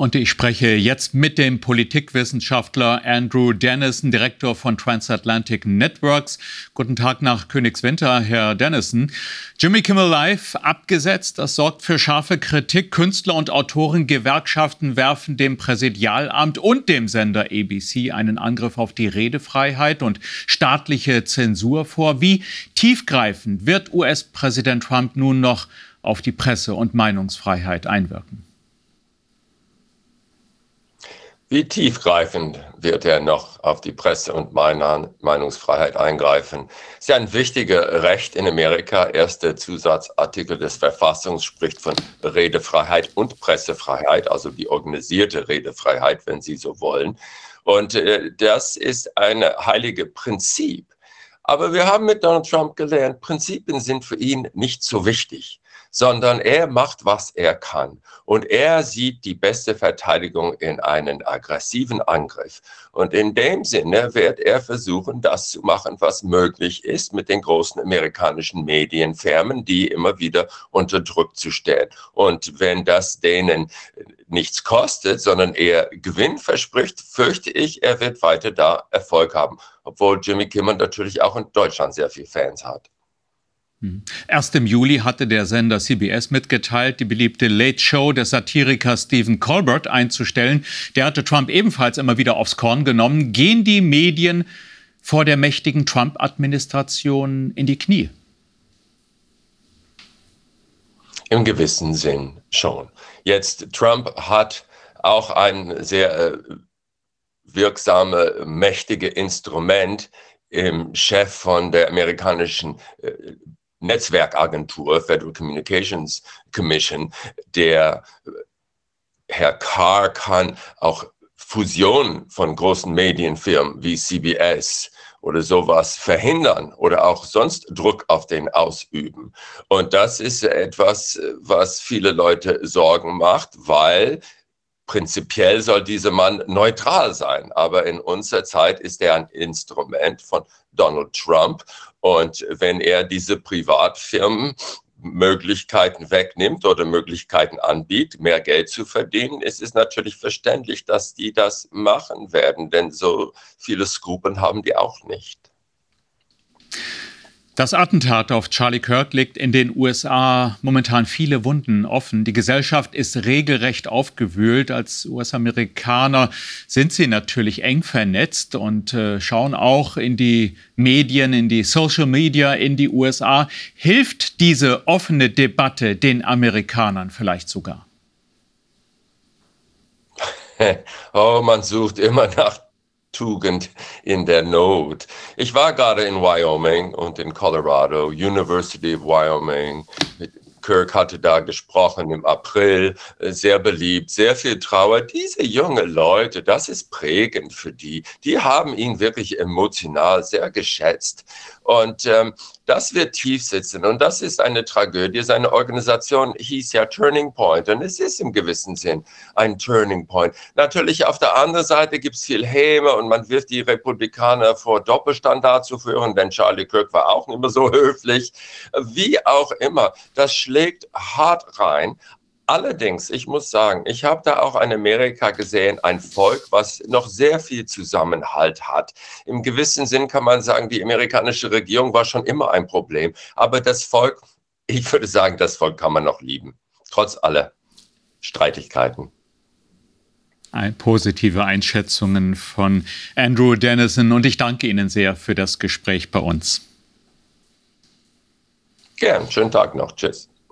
Und ich spreche jetzt mit dem Politikwissenschaftler Andrew Dennison, Direktor von Transatlantic Networks. Guten Tag nach Königswinter, Herr Dennison. Jimmy Kimmel Live abgesetzt, das sorgt für scharfe Kritik. Künstler und Autoren, Gewerkschaften werfen dem Präsidialamt und dem Sender ABC einen Angriff auf die Redefreiheit und staatliche Zensur vor. Wie tiefgreifend wird US-Präsident Trump nun noch auf die Presse- und Meinungsfreiheit einwirken? Wie tiefgreifend wird er noch auf die Presse- und Meinungsfreiheit eingreifen? Das ist ja ein wichtiges Recht in Amerika. Erster Zusatzartikel des Verfassungs spricht von Redefreiheit und Pressefreiheit, also die organisierte Redefreiheit, wenn Sie so wollen. Und das ist ein heiliges Prinzip. Aber wir haben mit Donald Trump gelernt, Prinzipien sind für ihn nicht so wichtig, sondern er macht, was er kann. Und er sieht die beste Verteidigung in einen aggressiven Angriff. Und in dem Sinne wird er versuchen, das zu machen, was möglich ist, mit den großen amerikanischen Medienfirmen, die immer wieder unter Druck zu stellen. Und wenn das denen nichts kostet, sondern eher Gewinn verspricht, fürchte ich, er wird weiter da Erfolg haben. Obwohl Jimmy Kimmel natürlich auch in Deutschland sehr viele Fans hat. Erst im Juli hatte der Sender CBS mitgeteilt, die beliebte Late Show des Satirikers Stephen Colbert einzustellen. Der hatte Trump ebenfalls immer wieder aufs Korn genommen. Gehen die Medien vor der mächtigen Trump-Administration in die Knie? Im gewissen Sinn schon. Jetzt, Trump hat auch ein sehr wirksame, mächtige Instrument im Chef von der amerikanischen Netzwerkagentur, Federal Communications Commission, der Herr Carr kann auch Fusionen von großen Medienfirmen wie CBS oder sowas verhindern oder auch sonst Druck auf den ausüben. Und das ist etwas, was viele Leute Sorgen macht, weil prinzipiell soll dieser Mann neutral sein. Aber in unserer Zeit ist er ein Instrument von Donald Trump. Und wenn er diese Privatfirmen Möglichkeiten wegnimmt oder Möglichkeiten anbietet, mehr Geld zu verdienen, ist es natürlich verständlich, dass die das machen werden. Denn so viele Skrupeln haben die auch nicht. Das Attentat auf Charlie Kirk legt in den USA momentan viele Wunden offen. Die Gesellschaft ist regelrecht aufgewühlt. Als US-Amerikaner sind sie natürlich eng vernetzt und schauen auch in die Medien, in die Social Media, in die USA. Hilft diese offene Debatte den Amerikanern vielleicht sogar? Oh, man sucht immer nach Tugend in der Not. Ich war gerade in Wyoming und in Colorado, University of Wyoming. Kirk hatte da gesprochen im April, sehr beliebt, sehr viel Trauer. Diese jungen Leute, das ist prägend für die. Die haben ihn wirklich emotional sehr geschätzt. Und das wird tief sitzen. Und das ist eine Tragödie. Seine Organisation hieß ja Turning Point. Und es ist im gewissen Sinn ein Turning Point. Natürlich auf der anderen Seite gibt es viel Häme und man wirft die Republikaner vor, Doppelstandard zu führen, denn Charlie Kirk war auch nicht mehr so höflich. Wie auch immer, das schlägt hart rein. Allerdings, ich muss sagen, ich habe da auch in Amerika gesehen, ein Volk, was noch sehr viel Zusammenhalt hat. Im gewissen Sinn kann man sagen, die amerikanische Regierung war schon immer ein Problem. Aber das Volk, ich würde sagen, das Volk kann man noch lieben, trotz aller Streitigkeiten. Positive Einschätzungen von Andrew Dennison. Und ich danke Ihnen sehr für das Gespräch bei uns. Gern, schönen Tag noch. Tschüss.